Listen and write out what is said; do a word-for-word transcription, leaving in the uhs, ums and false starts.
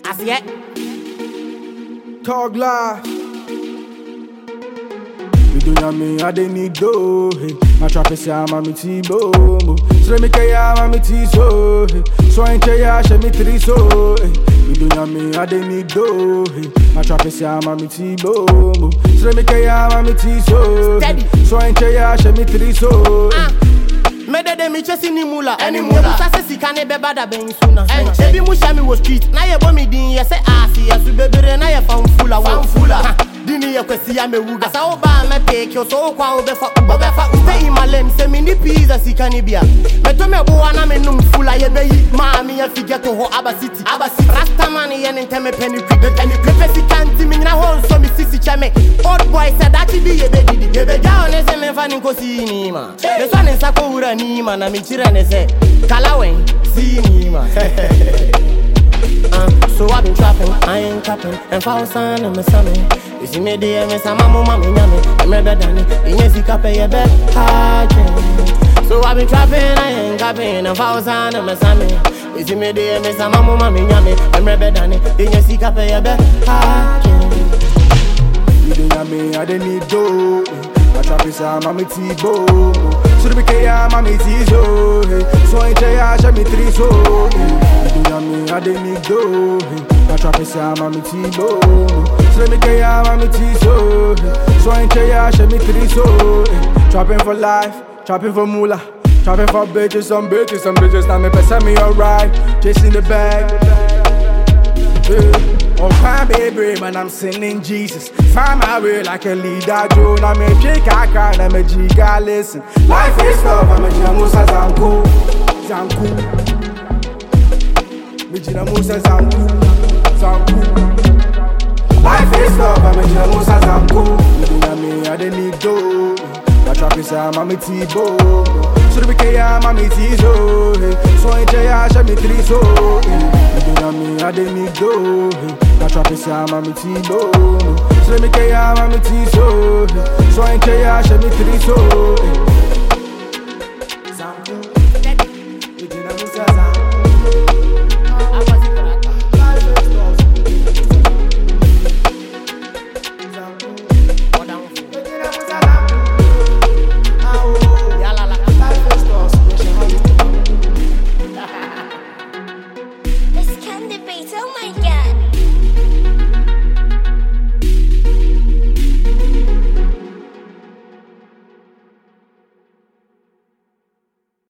As yet. Talk live. We do ya me, I didn't need do. My trap is ya, mami T-bo. So me kaya ya, mami T-so. So I ain't ya, she me three so. We do ya me, I didn't need do. My trap is ya, mami T-bo. So me kaya ya, mami T-so. So I ain't ya, she me three so. Me de de mi chesi ni mula, any mula. Sase si kane beba da ben suna. Ebi mu shami wo street, na ye bo mi din ye se asi ye su bebere na ye fan fula, fan fula. Dini ye kwesi ya me wuga. Asa oba me peke yo so kwa obefa, obefa. Stay in my lem, se mi ni pizza si kane bia. Me to me bo na me num fula ye be yi. Ma mi ye figure to ho Aba City, Aba City. Rasta man ye nte me penny quick, penny quick. Me si kanti mi na hol so mi sisi chame. Old boy said that be ye be didi. Ye be ja one se me fa ni ko si ni ma. Me so ne sa ko wura ni ma na mi chira ne se Kalawen see me man. uh, So I been trapping, I ain't capping. And for son and my son, you see me there, me sa mama mama nyame. I'm better than it, in your sika pay your bed hard. So I been trapping, I ain't capping. And for son and my son, you see me there, me sa mama mama nyame. I'm better than it, in your sika pay your bed hard. You do ya me, I didn't need do. My trap is ya, mami T-bo. So me kaya ya, mami T-so. So I ain't ya, she me three so. You do ya me, I didn't need do. My trap is ya, mami T-bo. So me kaya ya, mami T-so. So I ain't ya, she me three so. Trapping for life, trapping for moolah. Trapping for bitches, some bitches, some bitches. Now me pass me alright, chasing the bag. Yeah. Oh, fine, baby, man, I'm singing Jesus. Find my way like a leader, Joe. Now me pick a car, now me jiga listen. Life is love, I'm a jinamusa zanku, zanku. Me jinamusa zanku, zanku. Life is love, I'm a jinamusa zanku. You do ya me, I didn't need do. My trap is ya, mami T-bo. So me kaya ya, mami T-so. So I ain't ya, she me three so. You do ya me, I didn't need do. My trap is ya, mami T-bo. So me kaya ya, mami T-so. So I ain't ya, she me three so. Zanku, you do na musa.